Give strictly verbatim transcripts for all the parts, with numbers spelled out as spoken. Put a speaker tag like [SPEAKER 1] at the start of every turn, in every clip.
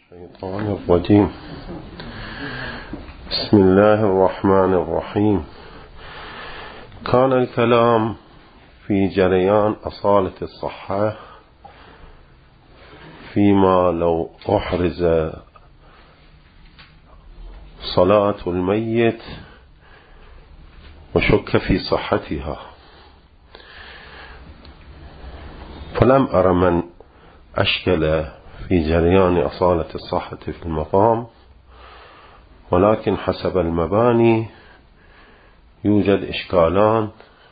[SPEAKER 1] الشيطان الرجيم. بسم الله الرحمن الرحيم. كان الكلام في جريان أصالة الصحة فيما لو أحرز صلاة الميت وشك في صحتها، فلم أر من أشكل في جريان أصالة الصحة في المقام، ولكن حسب المباني يوجد إشكالان.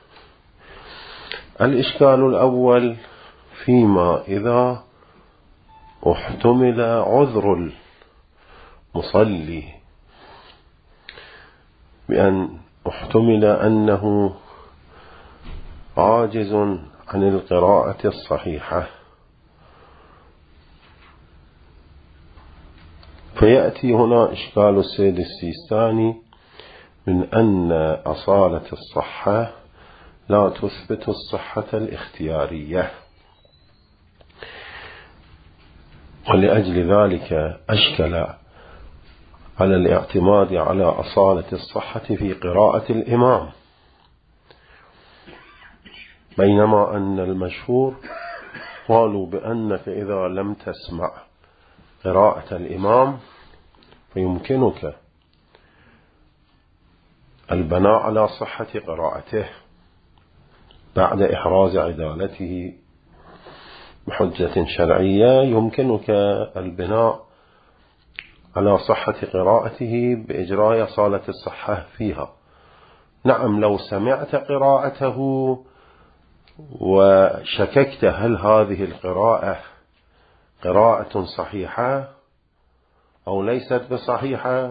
[SPEAKER 1] الإشكال الأول فيما إذا احتمل عذر المصلي، بأن احتمل أنه عاجز عن القراءة الصحيحة، فيأتي هنا إشكال السيد السيستاني من أن أصالة الصحة لا تثبت الصحة الاختيارية، ولأجل ذلك أشكل على الاعتماد على أصالة الصحة في قراءة الإمام، بينما أن المشهور قالوا بأنك إذا لم تسمع قراءة الإمام فيمكنك البناء على صحة قراءته بعد إحراز عدالته بحجة شرعية، يمكنك البناء على صحة قراءته بإجراء أصالة الصحة فيها. نعم، لو سمعت قراءته وشككت هل هذه القراءة قراءة صحيحة أو ليست بصحيحة،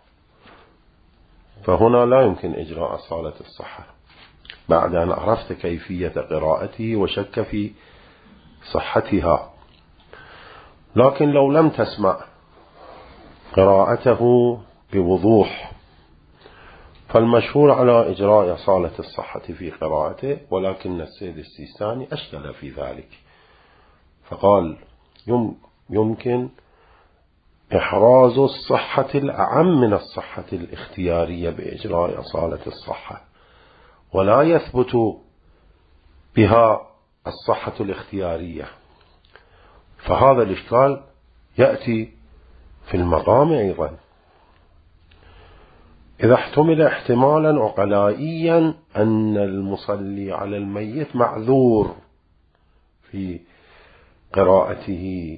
[SPEAKER 1] فهنا لا يمكن إجراء أصالة الصحة بعد أن عرفت كيفية قراءته وشك في صحتها. لكن لو لم تسمع قراءته بوضوح فالمشهور على إجراء أصالة الصحة في قراءته، ولكن السيد السيستاني أشكل في ذلك فقال يمكن إحراز الصحة الأعم من الصحة الاختيارية بإجراء أصالة الصحة، ولا يثبت بها الصحة الاختيارية. فهذا الإشكال يأتي في المقام أيضا. إذا احتمل احتمالا عقلائيا أن المصلي على الميت معذور في قراءته،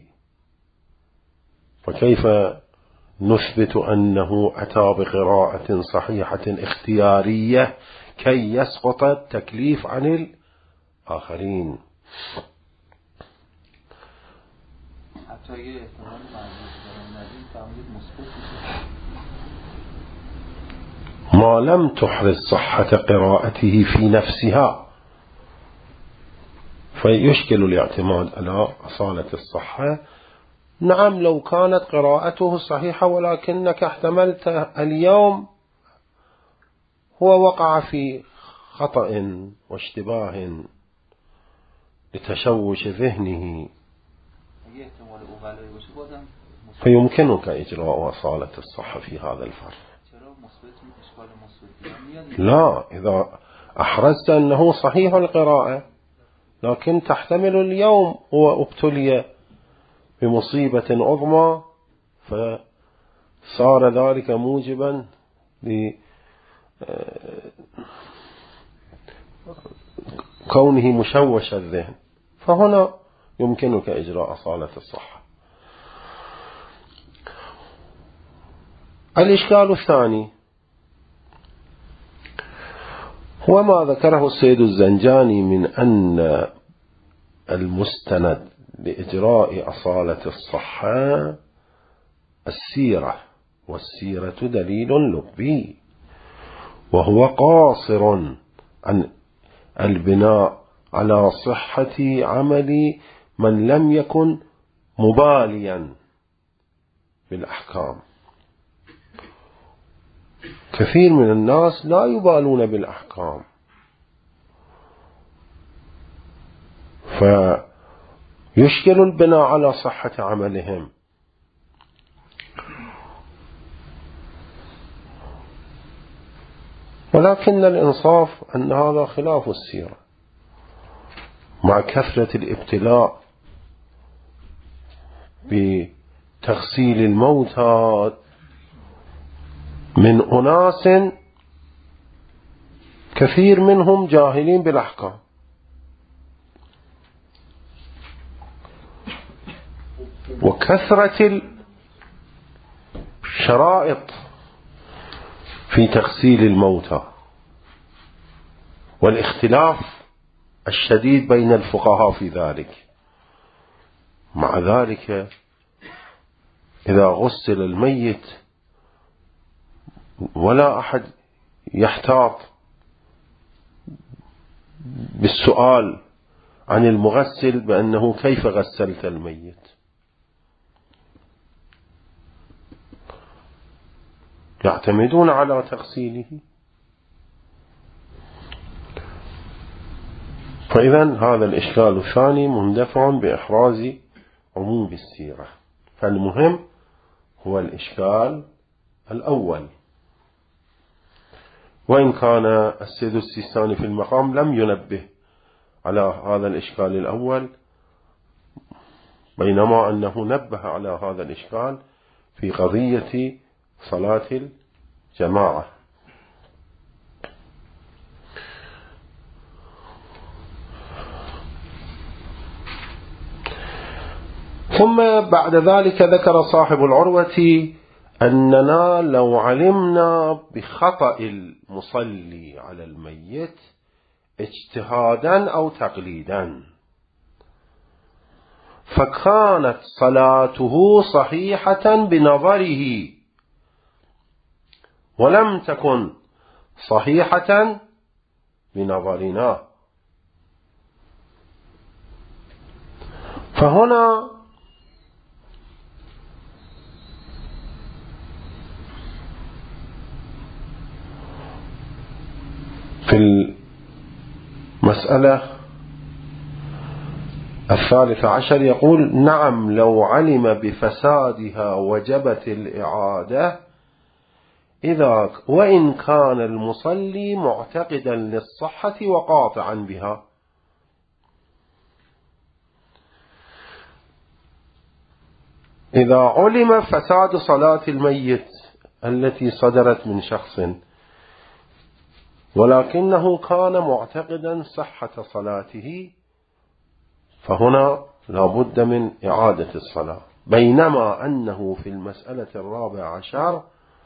[SPEAKER 1] فكيف نثبت أنه أتى بقراءة صحيحة اختيارية كي يسقط التكليف عن الآخرين؟ ما لم تحرز صحة قراءته في نفسها فيشكل الاعتماد على أصالة الصحة. نعم، لو كانت قراءته صحيحة ولكنك احتملت اليوم هو وقع في خطأ واشتباه لتشوش ذهنه، فيمكنك إجراء أصالة الصحة في هذا الفرق. لا، إذا أحرزت أنه صحيح القراءة لكن تحتمل اليوم هو ابتلي بمصيبة عظمى فصار ذلك موجبا لكونه مشوش الذهن، فهنا يمكنك إجراء أصالة الصحة. الإشكال الثاني هو ما ذكره السيد الزنجاني من أن المستند لإجراء أصالة الصحة السيرة، والسيرة دليل لبي، وهو قاصر عن البناء على صحة عمل من لم يكن مباليا بالأحكام. كثير من الناس لا يبالون بالأحكام، فيشكل البناء على صحة عملهم. ولكن الإنصاف أن هذا خلاف السيرة، مع كثرة الابتلاء بتغسيل الموتى من أناس كثير منهم جاهلين بالأحكام، وكثرة الشرائط في تغسيل الموتى، والاختلاف الشديد بين الفقهاء في ذلك. مع ذلك إذا غسل الميت ولا أحد يحتاط بالسؤال عن المغسل بأنه كيف غسلت الميت، يعتمدون على تغسيله. فإذا هذا الإشكال الثاني مندفع بإحراز عموم السيرة، فالمهم هو الإشكال الأول. وإن كان السيد السيستاني في المقام لم ينبه على هذا الإشكال الأول، بينما أنه نبه على هذا الإشكال في قضية صلاة الجماعة. ثم بعد ذلك ذكر صاحب العروة أننا لو علمنا بخطأ المصلي على الميت اجتهادا أو تقليدا فكانت صلاته صحيحة بنظره ولم تكن صحيحة بنظرنا، فهنا في المسألة الثالثة عشر يقول: نعم لو علم بفسادها وجبت الإعادة إذا وإن كان المصلي معتقدا للصحة وقاطعا بها. إذا علم فساد صلاة الميت التي صدرت من شخص ولكنه كان معتقدا صحة صلاته فهنا لا بد من إعادة الصلاة، بينما أنه في المسألة الرابعة عشر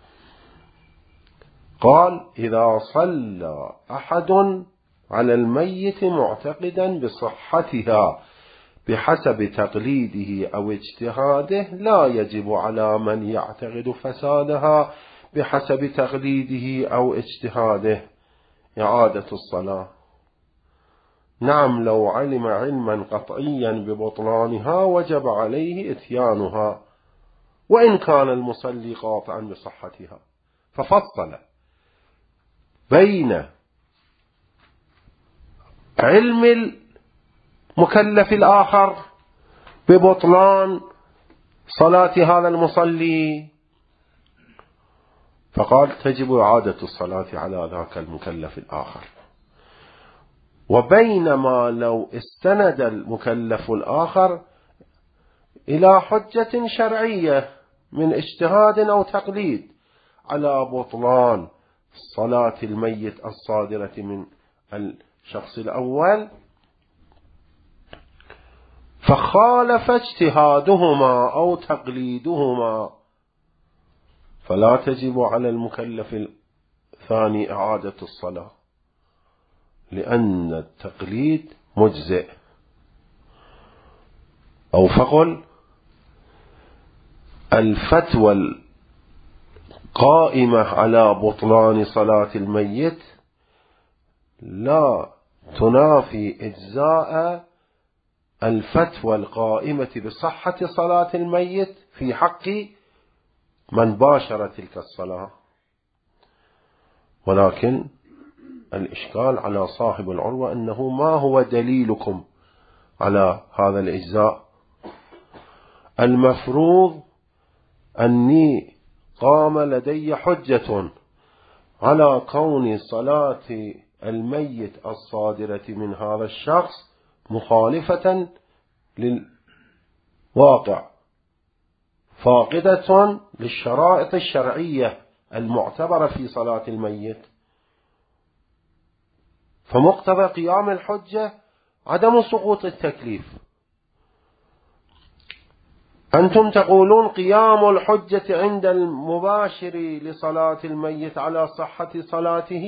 [SPEAKER 1] قال: إذا صلى أحد على الميت معتقدا بصحتها بحسب تقليده أو اجتهاده لا يجب على من يعتقد فسادها بحسب تقليده أو اجتهاده إعادة الصلاة. نعم لو علم علما قطعيا ببطلانها وجب عليه إتيانها وإن كان المصلي قاطعا بصحتها، ففصل بين علم المكلف الآخر ببطلان صلاة هذا المصلي فقال تجب إعادة الصلاة على ذاك المكلف الآخر، وبينما لو استند المكلف الآخر إلى حجة شرعية من اجتهاد أو تقليد على بطلان صلاة الميت الصادرة من الشخص الأول فخالف اجتهادهما أو تقليدهما فلا تجب على المكلف الثاني إعادة الصلاة، لأن التقليد مجزئ. أو فقل الفتوى القائمة على بطلان صلاة الميت لا تنافي إجزاء الفتوى القائمة بصحة صلاة الميت في حق من باشر تلك الصلاة. ولكن الإشكال على صاحب العروة أنه ما هو دليلكم على هذا الإجزاء؟ المفروض أني قام لدي حجة على كون صلاة الميت الصادرة من هذا الشخص مخالفة للواقع فاقدة للشرائط الشرعية المعتبرة في صلاة الميت، فمقتضى قيام الحجة عدم سقوط التكليف. أنتم تقولون قيام الحجة عند المباشر لصلاة الميت على صحة صلاته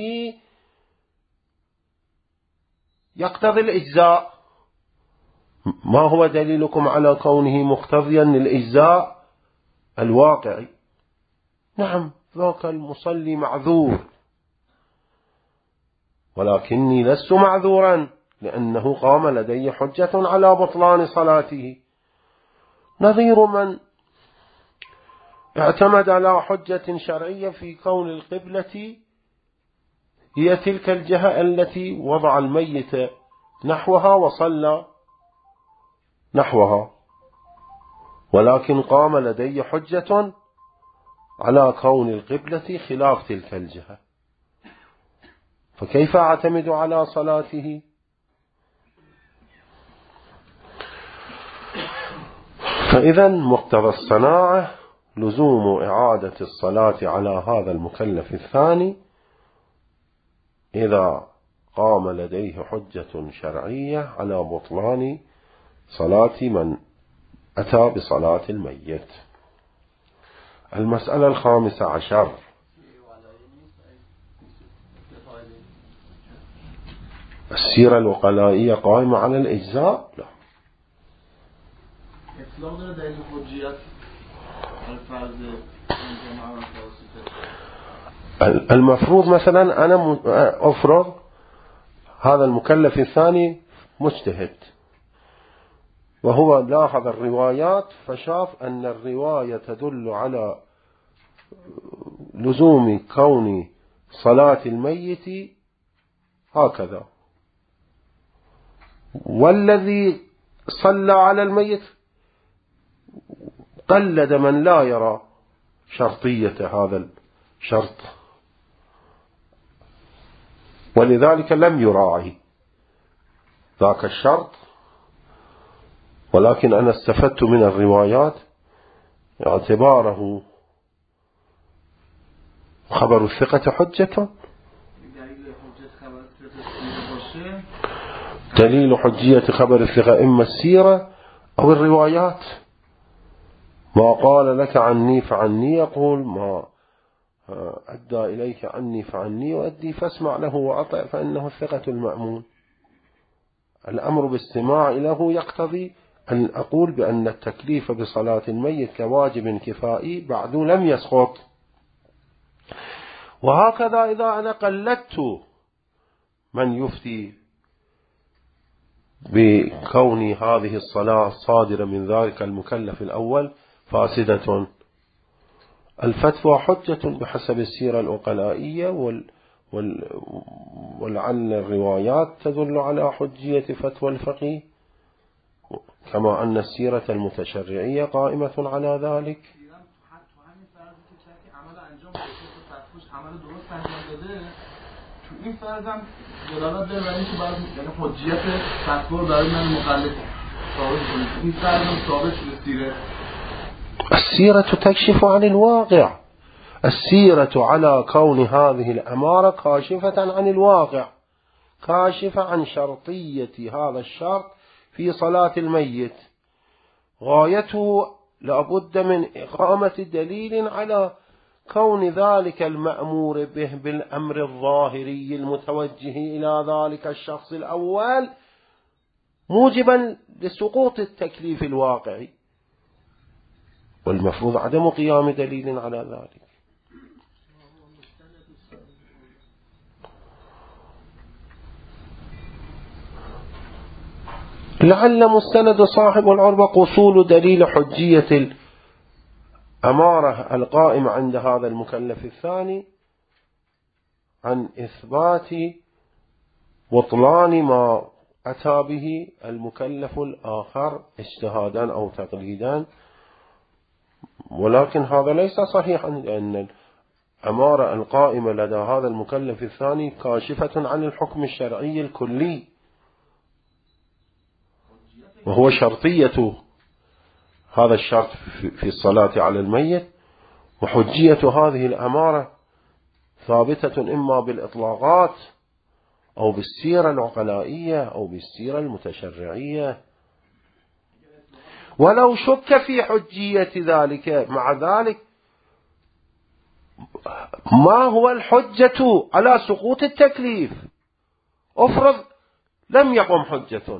[SPEAKER 1] يقتضي الإجزاء. ما هو دليلكم على كونه مقتضيا للإجزاء الواقعي؟ نعم، ذاك المصلي معذور، ولكني لست معذورا لأنه قام لدي حجة على بطلان صلاته. نظير من اعتمد على حجة شرعية في كون القبلة هي تلك الجهة التي وضع الميت نحوها وصلى نحوها، ولكن قام لدي حجة على كون القبلة خلاف تلك الجهة، فكيف أعتمد على صلاته؟ فإذا مقتضى الصناعة لزوم إعادة الصلاة على هذا المكلف الثاني إذا قام لديه حجة شرعية على بطلان صلاة من أتى بصلاة الميت. المسألة الخامسة عشر: السيرة الوقلائية قائمة على الإجزاء؟ لا. المفروض مثلا أنا أفرض هذا المكلف الثاني مجتهد، وهو لاحظ الروايات فشاف أن الرواية تدل على لزوم كون صلاة الميت هكذا، والذي صلى على الميت قلد من لا يرى شرطية هذا الشرط، ولذلك لم يراعي ذاك الشرط. ولكن أنا استفدت من الروايات اعتباره خبر الثقة حجة، دليل حجية خبر الثقة إما السيرة أو الروايات. ما قال لك عني فعني يقول، ما أدى إليك عني فعني يؤدي، فاسمع له وأطع فإنه الثقة المأمون. الأمر باستماع له يقتضي أن أقول بأن التكليف بصلاة الميت كواجب كفائي بعد لم يسقط. وهكذا إذا أنا قلدت من يفتي بكون هذه الصلاة صادرة من ذلك المكلف الأول فاسدة، الفتوى حجة بحسب السيرة العقلائية، وال وال ولعل الروايات تدل على حجية فتوى الفقيه، كما أن السيرة المتشرعية قائمة على ذلك.
[SPEAKER 2] این فرضم دلالت داره برای اینکه باید یعنی حجیت فتوا رو برای من مقلد ثابت کنه. این فرضم ثابت شده سیره.
[SPEAKER 1] السيرة تكشف عن الواقع، السيرة على كون هذه الأمارة كاشفة عن الواقع، كاشفة عن شرطية هذا الشرط في صلاة الميت. غايته لابد من إقامة دليل على كون ذلك المأمور به بالأمر الظاهري المتوجه إلى ذلك الشخص الأول موجبا لسقوط التكليف الواقعي، والمفروض عدم قيام دليل على ذلك. لعل مستند صاحب العربة قصول دليل حجية الأمارة القائمة عند هذا المكلف الثاني عن إثبات بطلان ما أتى به المكلف الآخر اجتهادا أو تقليدا، ولكن هذا ليس صحيحا، لأن الأمارة القائمة لدى هذا المكلف الثاني كاشفة عن الحكم الشرعي الكلي، وهو شرطية هذا الشرط في الصلاة على الميت، وحجية هذه الأمارة ثابتة إما بالإطلاقات أو بالسيرة العقلائية أو بالسيرة المتشرعية. ولو شك في حجية ذلك، مع ذلك ما هو الحجة على سقوط التكليف؟ أفرض لم يقم حجة،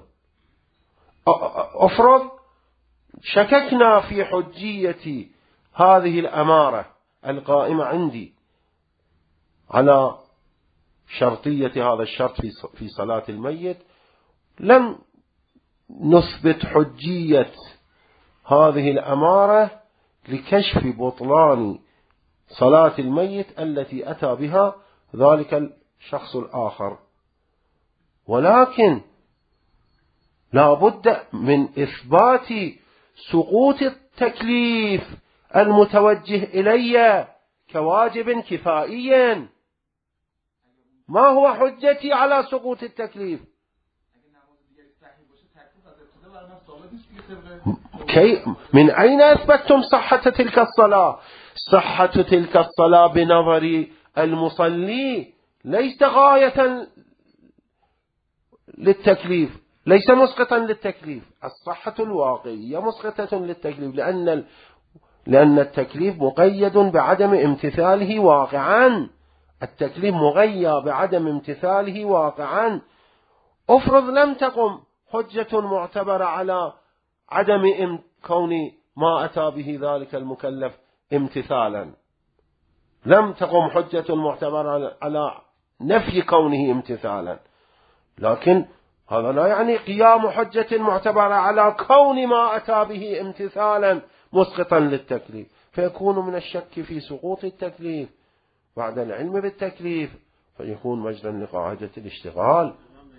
[SPEAKER 1] أفرض شككنا في حجية هذه الأمارة القائمة عندي على شرطية هذا الشرط في صلاة الميت، لم نثبت حجية هذه الأمارة لكشف بطلان صلاة الميت التي أتى بها ذلك الشخص الآخر، ولكن لا بد من إثبات سقوط التكليف المتوجه إلي كواجب كفائي. ما هو حجتي على سقوط التكليف؟ كي من أين أثبتتم صحة تلك الصلاة؟ صحة تلك الصلاة بنظر المصلي ليس غاية للتكليف، ليس مسقطا للتكليف. الصحة الواقعية مسقطة للتكليف، لأن لأن التكليف مقيد بعدم امتثاله واقعا، التكليف مغيى بعدم امتثاله واقعا. أفرض لم تقم حجة معتبرة على عدم كون ما أتى به ذلك المكلف امتثالا، لم تقم حجة معتبرة على نفي كونه امتثالا، لكن هذا لا يعني قيام حجة معتبرة على كون ما أتى به امتثالا مسقطا للتكليف، فيكون من الشك في سقوط التكليف بعد العلم بالتكليف، فيكون مجرا لقاعدة الاشتغال.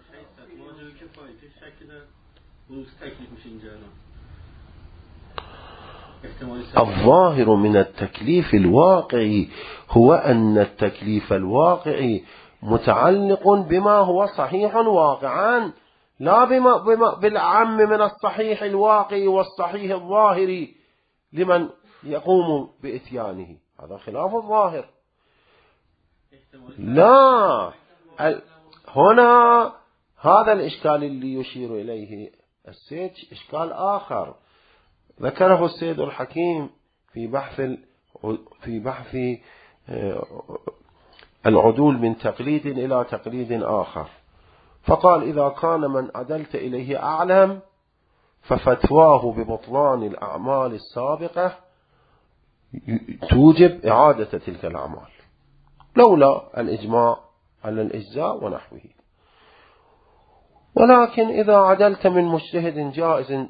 [SPEAKER 1] الظاهر من التكليف الواقعي هو أن التكليف الواقعي متعلق بما هو صحيح واقعا، لا بما بما بالعم من الصحيح الواقعي والصحيح الظاهري لمن يقوم بإتيانه. هذا خلاف الظاهر. لا، هنا هذا الإشكال اللي يشير إليه السيد إشكال آخر ذكره السيد الحكيم في بحث في بحث العدول من تقليد إلى تقليد آخر، فقال: إذا كان من عدلت إليه أعلم ففتواه ببطلان الأعمال السابقة توجب إعادة تلك الأعمال لولا الإجماع على الإجزاء ونحوه. ولكن إذا عدلت من مجتهد جائز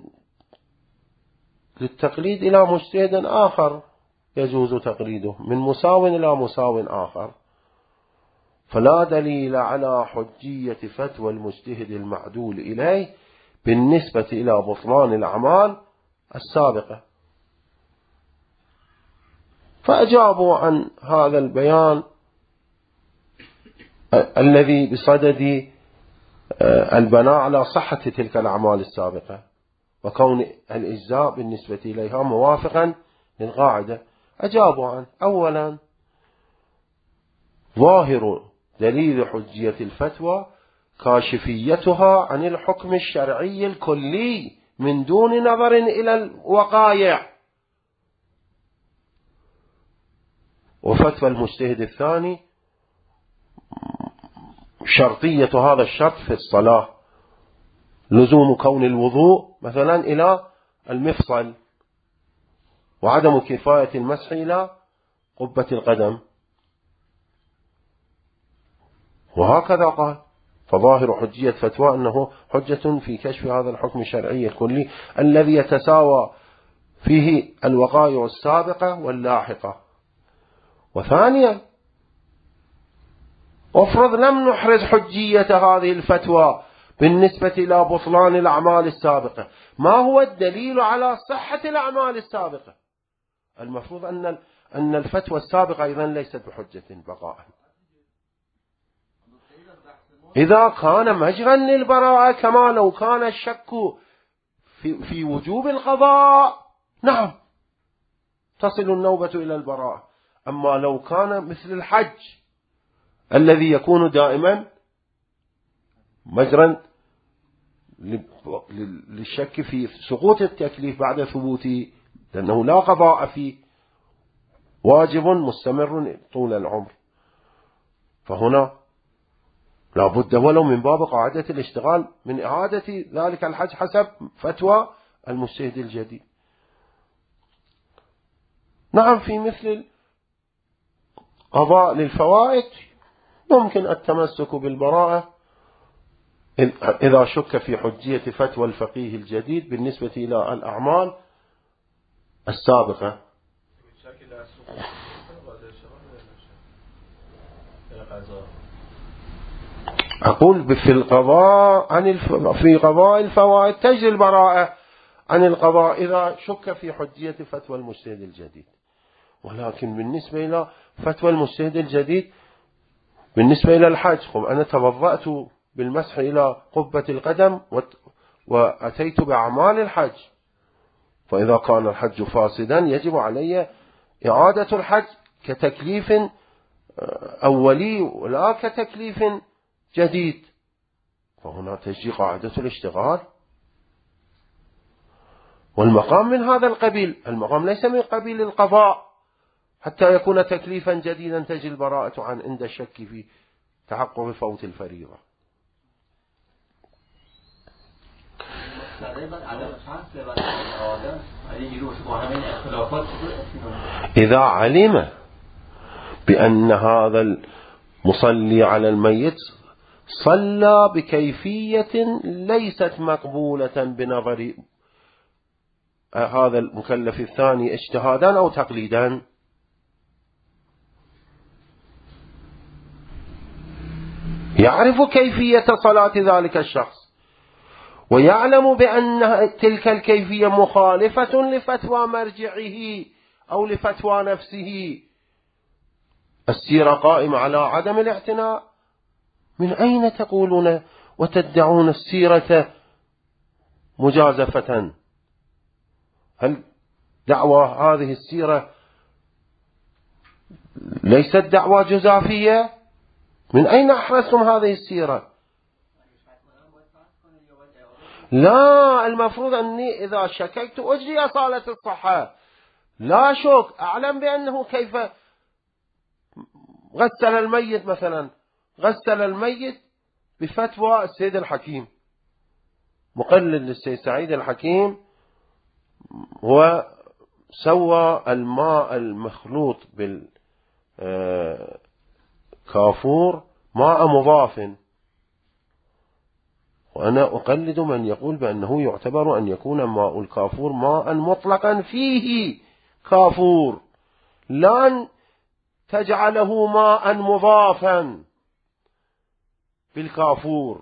[SPEAKER 1] للتقليد إلى مجتهد آخر يجوز تقليده، من مساو إلى مساو آخر، فلا دليل على حجية فتوى المجتهد المعدول إليه بالنسبة إلى بطلان الأعمال السابقة. فأجابوا عن هذا البيان الذي بصدد البناء على صحة تلك الأعمال السابقة وكون الإجزاء بالنسبة إليها موافقا للقاعدة. أجابوا عن: أولا، ظاهر دليل حجية الفتوى كاشفيتها عن الحكم الشرعي الكلي من دون نظر إلى الوقائع. وفتوى المجتهد الثاني شرطية هذا الشرط في الصلاة، لزوم كون الوضوء مثلا إلى المفصل، وعدم كفاية المسح إلى قبة القدم، وهكذا قال. فظاهر حجية فتوى أنه حجة في كشف هذا الحكم الشرعي الكلي الذي يتساوى فيه الوقائع السابقة واللاحقة. وثانيا، افرض لم نحرز حجية هذه الفتوى بالنسبة إلى بطلان الأعمال السابقة، ما هو الدليل على صحة الأعمال السابقة؟ المفروض أن أن الفتوى السابقة أيضا ليست بحجة بقاء. إذا كان مجرا للبراءة كما لو كان الشك في, في وجوب القضاء، نعم تصل النوبة إلى البراءة. أما لو كان مثل الحج الذي يكون دائما مجرا للشك في سقوط التكليف بعد ثبوته، لأنه لا قضاء فيه، واجب مستمر طول العمر، فهنا لا بد ولو من باب قاعدة الاشتغال من إعادة ذلك الحج حسب فتوى المجتهد الجديد. نعم في مثل قضاء للفوائد ممكن التمسك بالبراءة إذا شك في حجية فتوى الفقيه الجديد بالنسبة إلى الأعمال السابقة. أقول في القضاء عن الف... في قضاء الفوائد تجري البراءة عن القضاء إذا شك في حجية فتوى المجتهد الجديد. ولكن بالنسبة إلى فتوى المجتهد الجديد بالنسبة إلى الحج، أنا توضأت بالمسح إلى قبة القدم وأتيت بأعمال الحج، فإذا كان الحج فاسدا يجب علي إعادة الحج كتكليف أولي ولا كتكليف جديد، فهنا تجي قاعدة الاشتغال. والمقام من هذا القبيل، المقام ليس من قبيل القضاء حتى يكون تكليفا جديدا تجي البراءة عن عند الشك في تحقق فوت الفريضة. إذا علم بأن هذا المصلي على الميت صلى بكيفية ليست مقبولة بنظر هذا المكلف الثاني اجتهادا أو تقليدا، يعرف كيفية صلاة ذلك الشخص ويعلم بأن تلك الكيفية مخالفة لفتوى مرجعه أو لفتوى نفسه، السيرة قائمة على عدم الاعتناء، من أين تقولون وتدعون السيرة مجازفة؟ هل دعوى هذه السيرة ليست دعوى جزافية؟ من أين أحرزتم هذه السيرة؟ لا، المفروض أني إذا شككت أجري أصالة الصحة، لا شك، أعلم بأنه كيف غسل الميت، مثلا غسل الميت بفتوى السيد الحكيم، مقلد للسيد سعيد الحكيم، وسوى الماء المخلوط بالكافور ماء مضاف، وأنا أقلد من يقول بأنه يعتبر أن يكون ماء الكافور ماء مطلقا فيه كافور، لن تجعله ماء مضافا بالكافور.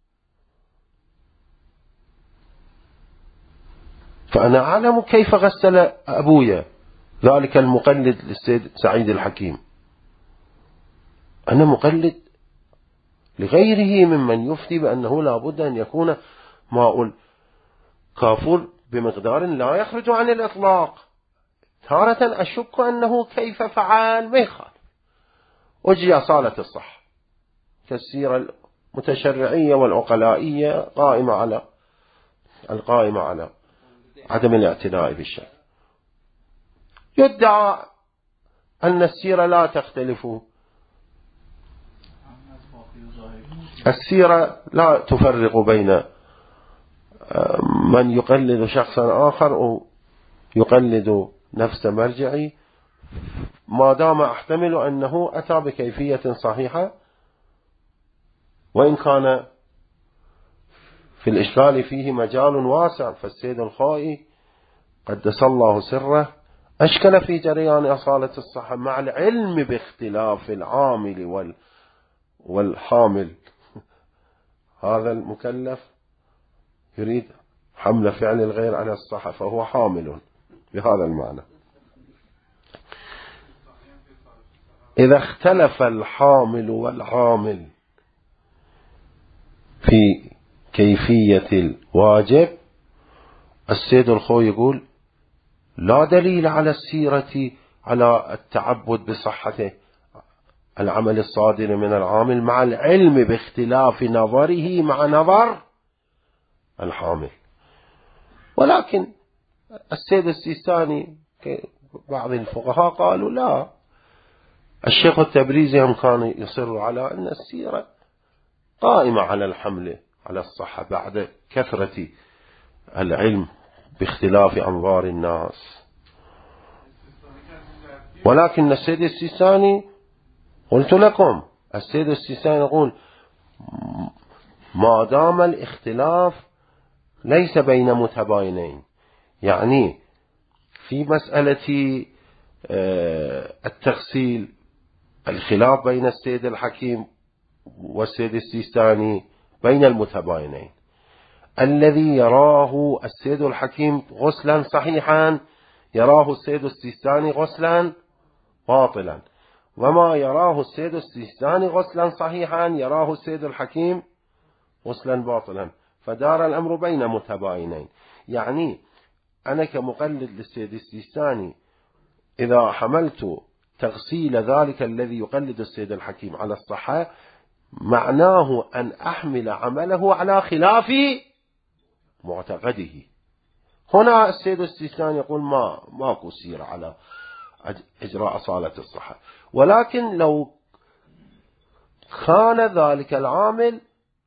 [SPEAKER 1] فأنا أعلم كيف غسل أبويا ذلك المقلد للسيد سعيد الحكيم، أنا مقلد لغيره ممن يفتي بأنه لا بد أن يكون ماء الكافور بمقدار لا يخرج عن الإطلاق. تارة أشك أنه كيف فعل ما يخالف، وجي أصالة الصح كالسيرة المتشرعية والعقلائية قائمة على القائمة على عدم الاعتناء بالشيء. يدعى أن السيرة لا تختلف، السيرة لا تفرق بين من يقلد شخصا آخر أو يقلد نفس مرجعي، ما دام أحتمل أنه أتى بكيفية صحيحة، وإن كان في الإشكال فيه مجال واسع، فالسيد الخائي قدس الله سره أشكل في جريان أصالة الصحة مع العلم باختلاف العامل وال والحامل. هذا المكلف يريد حمل فعل الغير على الصحة فهو حامل بهذا المعنى. إذا اختلف الحامل والعامل في كيفية الواجب، السيد الخوي يقول لا دليل على السيرة على التعبد بصحة العمل الصادر من العامل مع العلم باختلاف نظره مع نظر الحامل. ولكن السيد السيستاني بعض الفقهاء قالوا لا، الشيخ التبريزي هم كان يصر على أن السيرة قائمة على الحمل على الصحة بعد كثرة العلم باختلاف أنظار الناس. ولكن السيد السيستاني قلت لكم السيد السيستاني يقول ما دام الاختلاف ليس بين متباينين، يعني في مسألة التغسيل الخلاف بين السيد الحكيم والسيد السيستاني بين المتباينين، الذي يراه السيد الحكيم غسلا صحيحا يراه السيد السيستاني غسلا باطلا، وما يراه السيد السيستاني غسلا صحيحا يراه السيد الحكيم غسلا باطلا، فدار الأمر بين متباينين. يعني أنا كمقلد للسيد السيستاني إذا حملت تغسيل ذلك الذي يقلد السيد الحكيم على الصحة، معناه أن أحمل عمله على خلاف معتقده. هنا السيد السيستاني يقول ما ماكو سير على إجراء صالة الصحة، ولكن لو كان ذلك العامل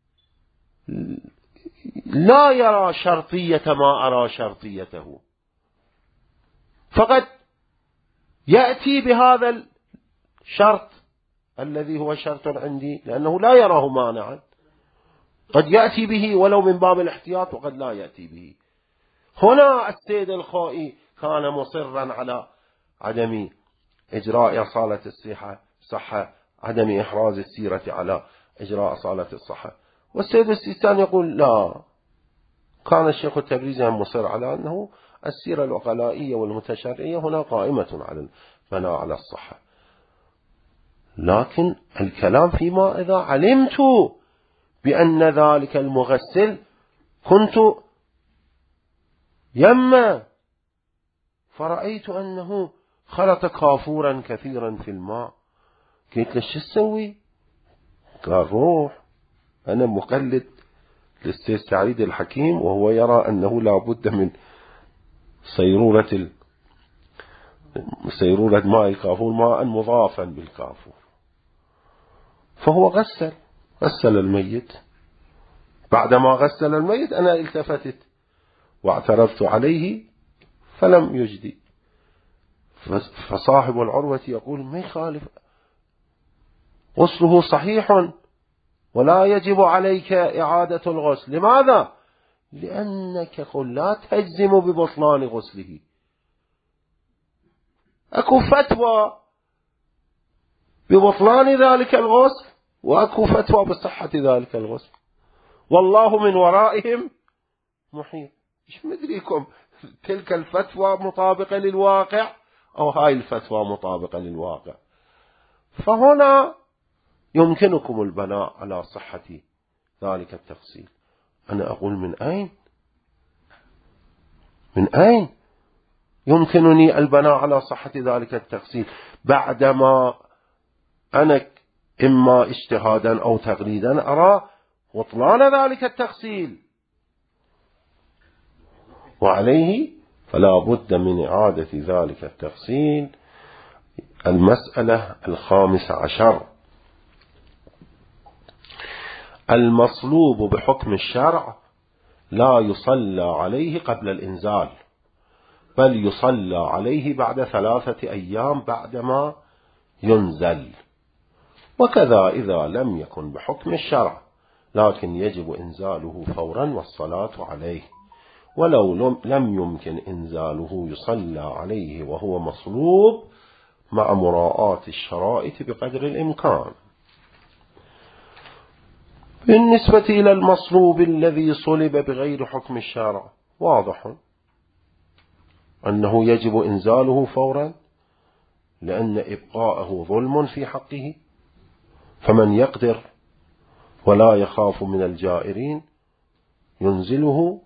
[SPEAKER 1] لا يرى شرطية ما أرى شرطيته، فقد يأتي بهذا الشرط الذي هو شرط عندي لأنه لا يراه مانعا، قد يأتي به ولو من باب الاحتياط وقد لا يأتي به. هنا السيد الخوئي كان مصرا على عدم إجراء صالة الصحة صحة عدم إحراز السيرة على إجراء صالة الصحة، والسيد السيستاني يقول لا، كان الشيخ التبريزي مصر على أنه السيرة العقلائية والمتشرعية هنا قائمة على البناء على الصحة. لكن الكلام فيما إذا علمت بأن ذلك المغسل كنت يما فرأيت أنه خلط كافورا كثيرا في الماء، قلت له شو تسوي؟ قال روح، أنا مقلد للسيد سعيد الحكيم وهو يرى أنه لا بد من صيرورة ال... صيرورة ماء الكافور ماء مضافا بالكافور، فهو غسل غسل الميت. بعدما غسل الميت أنا التفتت واعترفت عليه فلم يجدي، فصاحب العروة يقول ما يخالف، غسله صحيح ولا يجب عليك إعادة الغسل. لماذا؟ لأنك قل لا تجزم ببطلان غسله، أكو فتوى ببطلان ذلك الغسل وأكو فتوى بصحة ذلك الغسل، والله من ورائهم محيط. إيش مدريكم تلك الفتوى مطابقة للواقع أو هاي الفتوى مطابقة للواقع؟ فهنا يمكنكم البناء على صحة ذلك التفصيل. أنا أقول من أين من أين يمكنني البناء على صحة ذلك التفصيل بعدما أنا إما اجتهادا أو تقليدا أرى بطلان ذلك التفصيل؟ وعليه فلا بد من إعادة ذلك التفصيل. المسألة الخامسة عشر: المصلوب بحكم الشرع لا يصلى عليه قبل الإنزال، بل يصلى عليه بعد ثلاثة أيام بعدما ينزل، وكذا إذا لم يكن بحكم الشرع لكن يجب إنزاله فورا والصلاة عليه، ولو لم يمكن إنزاله يصلى عليه وهو مصلوب مع مراعاة الشرائط بقدر الإمكان. بالنسبة إلى المصلوب الذي صلب بغير حكم الشرع واضح أنه يجب إنزاله فورا لأن إبقاءه ظلم في حقه، فمن يقدر ولا يخاف من الجائرين ينزله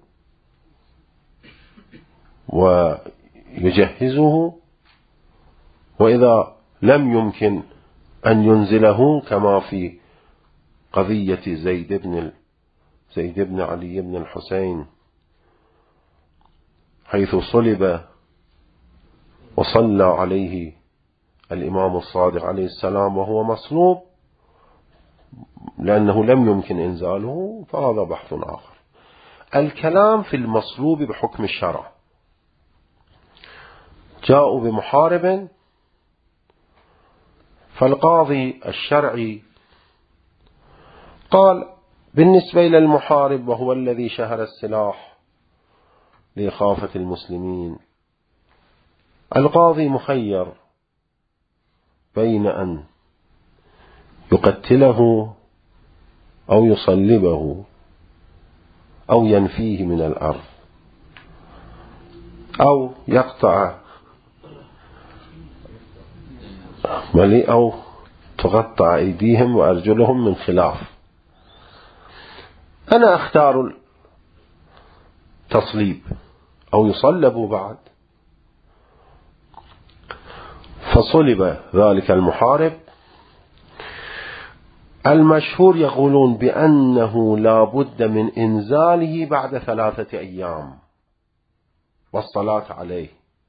[SPEAKER 1] ويجهزه، وإذا لم يمكن أن ينزله كما في قضية زيد بن زيد بن علي بن الحسين حيث صلب وصلى عليه الإمام الصادق عليه السلام وهو مصلوب لأنه لم يمكن إنزاله، فهذا بحث آخر. الكلام في المصلوب بحكم الشرع. جاءوا بمحارب، فالقاضي الشرعي قال بالنسبة إلى المحارب وهو الذي شهر السلاح لإخافة المسلمين، القاضي مخير بين أن يقتله أو يصلبه أو ينفيه من الأرض أو يقطع ملي أو تقطع أيديهم وأرجلهم من خلاف. أنا أختار التصليب أو يصلبوا بعد. فصلب ذلك المحارب. المشهور يقولون بأنه لا بد من إنزاله بعد ثلاثة أيام والصلاة عليه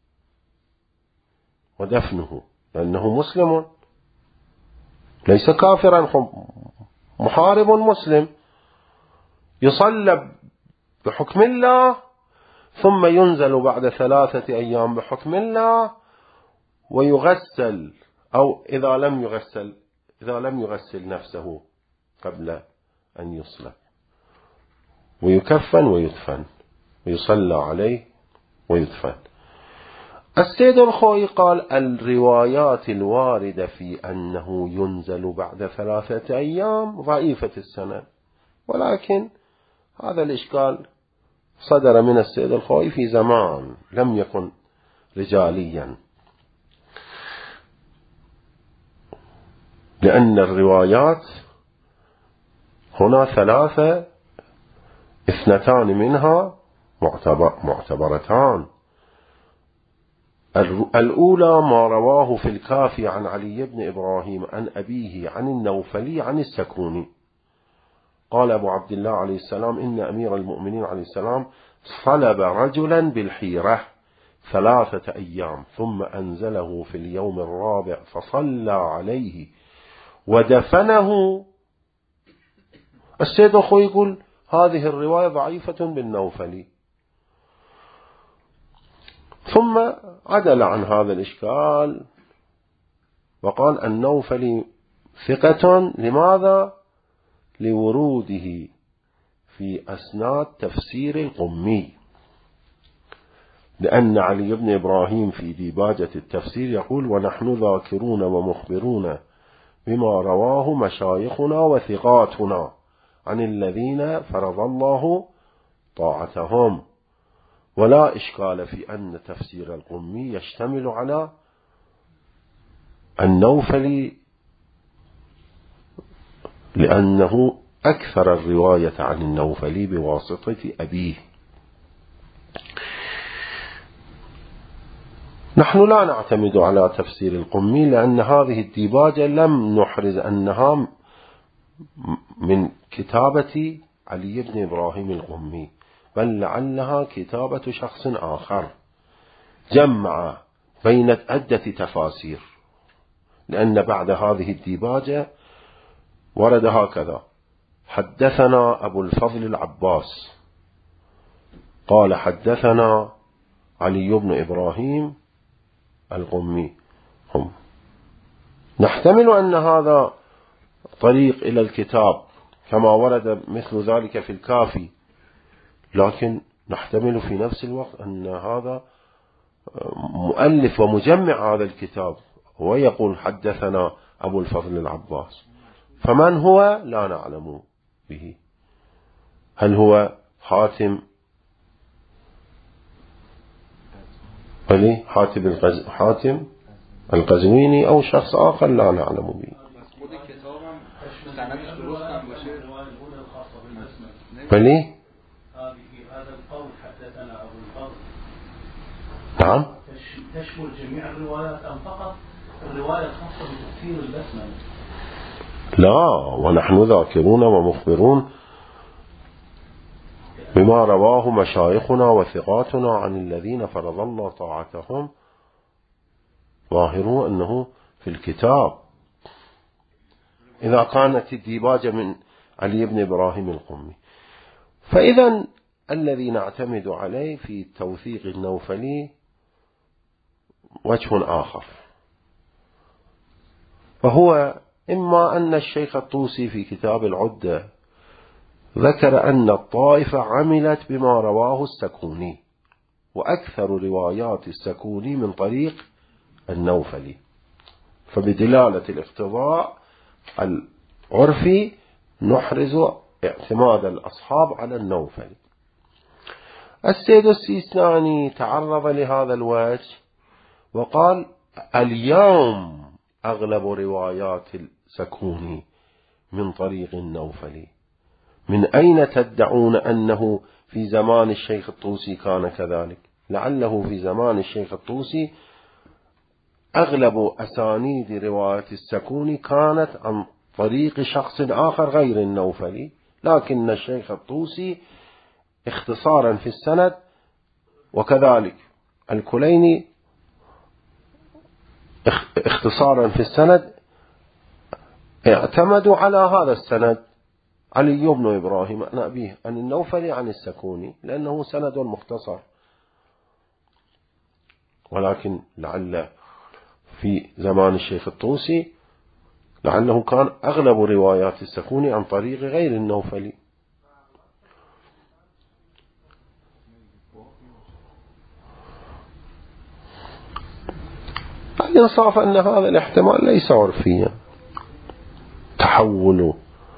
[SPEAKER 1] ودفنه، لأنه مسلم ليس كافرا، محارب مسلم يصلب بحكم الله ثم ينزل بعد ثلاثة أيام بحكم الله ويغسل، أو إذا لم يغسل إذا لم يغسل نفسه قبل أن يصلب ويكفن ويدفن ويصلى عليه ويدفن. السيد الخوئي قال الروايات الواردة في أنه ينزل بعد ثلاثة أيام ضعيفة السند، ولكن هذا الإشكال صدر من السيد الخوئي في زمان لم يكن رجاليا، لأن الروايات هنا ثلاثة، اثنتان منها معتبرتان. الأولى ما رواه في الكافي عن علي بن إبراهيم عن أبيه عن النوفلي عن السكوني قال أبو عبد الله عليه السلام إن أمير المؤمنين عليه السلام صلب رجلا بالحيرة ثلاثة أيام ثم أنزله في اليوم الرابع فصلى عليه ودفنه. السيد الخوئي يقول هذه الرواية ضعيفة بالنوفلي، ثم عدل عن هذا الإشكال وقال النوفلي ثقة. لماذا؟ لوروده في أسناد تفسير القمي، لأن علي بن إبراهيم في ديباجة التفسير يقول ونحن ذاكرون ومخبرون بما رواه مشايخنا وثقاتنا عن الذين فرض الله طاعتهم، ولا إشكال في أن تفسير القمي يشتمل على النوفلي لأنه أكثر الرواية عن النوفلي بواسطة أبيه. نحن لا نعتمد على تفسير القمي لأن هذه الديباجة لم نحرز أنها من كتابة علي بن إبراهيم القمي، بل لعلها كتابة شخص آخر جمع بين عدة تفاسير، لأن بعد هذه الديباجة ورد هكذا: حدثنا أبو الفضل العباس قال حدثنا علي بن إبراهيم القمي. هم نحتمل أن هذا طريق إلى الكتاب كما ورد مثل ذلك في الكافي، لكن نحتمل في نفس الوقت أن هذا مؤلف ومجمع هذا الكتاب هو يقول حدثنا أبو الفضل العباس، فمن هو لا نعلم به. هل هو حاتم ولي حاتم الغز... حاتم القزويني أو شخص آخر لا نعلم به. بلي
[SPEAKER 3] هذا القول حدثنا أبو الفضل
[SPEAKER 1] نعم
[SPEAKER 3] تشمل جميع الروايات أم فقط الرواية الخاصة بتفسير البسملة؟
[SPEAKER 1] لا، ونحن ذاكرون ومخبرون بما رواه مشايخنا وثقاتنا عن الذين فرض الله طاعتهم، ظاهروا أنه في الكتاب. إذا كانت الديباجة من علي بن إبراهيم القمي، فإذا الذي نعتمد عليه في توثيق النوفلي وجه آخر، فهو إما أن الشيخ الطوسي في كتاب العدة ذكر أن الطائفة عملت بما رواه السكوني، وأكثر روايات السكوني من طريق النوفلي، فبدلالة الاقتضاء العرفي نحرز اعتماد الأصحاب على النوفلي. السيد السيستاني تعرض لهذا الوجه وقال اليوم أغلب روايات السكوني من طريق النوفلي، من أين تدعون أنه في زمان الشيخ الطوسي كان كذلك؟ لعله في زمان الشيخ الطوسي أغلب أسانيد رواية السكوني كانت عن طريق شخص آخر غير النوفلي، لكن الشيخ الطوسي اختصارا في السند وكذلك الكليني اختصارا في السند اعتمدوا على هذا السند، علي بن إبراهيم عن أبيه عن النوفلي عن السكوني، لأنه سند مختصر. ولكن لعل في زمان الشيخ الطوسي لعله كان أغلب روايات السكوني عن طريق غير النوفلي. الإنصاف أن هذا الاحتمال ليس عرفيا، تحول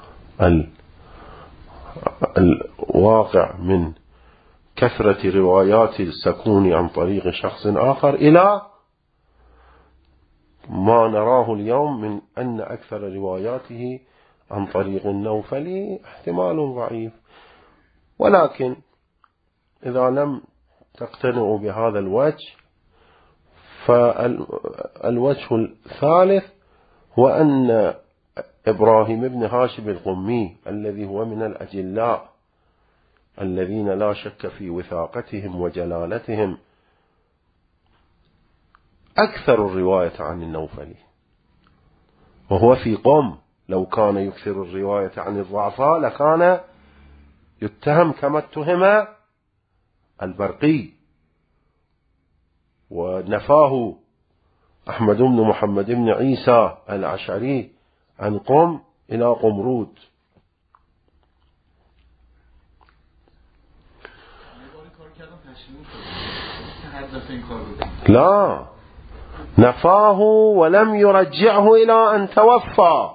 [SPEAKER 1] الواقع من كثرة روايات السكوني عن طريق شخص آخر إلى ما نراه اليوم من أن أكثر رواياته عن طريق النوفلي احتمال ضعيف. ولكن إذا لم تقتنعوا بهذا الوجه، فالوجه الثالث هو أن إبراهيم بن هاشم القمي الذي هو من الأجلاء الذين لا شك في وثاقتهم وجلالتهم أكثر الرواية عن النوفلي، وهو في قم. لو كان يكثر الرواية عن الضعفاء لكان يتهم كما اتهم البرقي، ونفاه أحمد بن محمد بن عيسى العشعري عن قم إلى قمرود. لا، نفاه ولم يرجعه إلى أن توفى.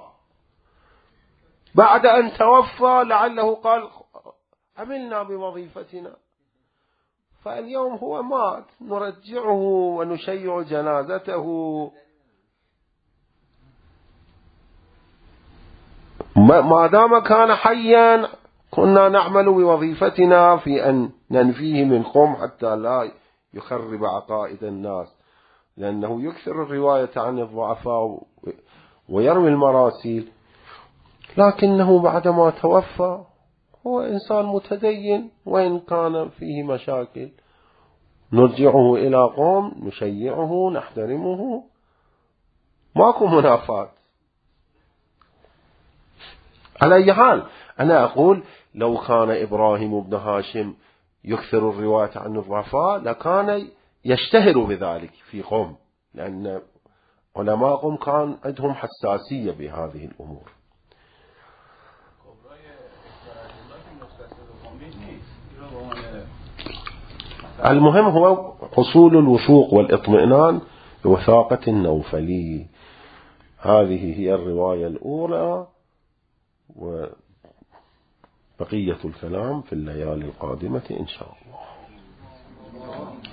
[SPEAKER 1] بعد أن توفى لعله قال عملنا بوظيفتنا، فاليوم هو مات نرجعه ونشيع جنازته. ما دام كان حيا كنا نعمل بوظيفتنا في أن ننفيه من قم حتى لا يخرب عقائد الناس، لأنه يكثر الرواية عن الضعفاء ويروي المراسيل، لكنه بعدما توفى هو إنسان متدين، وإن كان فيه مشاكل نرجعه إلى قوم نشيعه نحترمه، ماكو منافات. على أي حال أنا أقول لو كان إبراهيم بن هاشم يكثر الرواية عن الضعفاء لكان يشتهر بذلك في قوم، لأن علماء قوم كان عندهم حساسية بهذه الأمور. المهم هو حصول الوثوق والإطمئنان بوثاقة النوفلي. هذه هي الرواية الأولى، وبقية الكلام في الليالي القادمة إن شاء الله.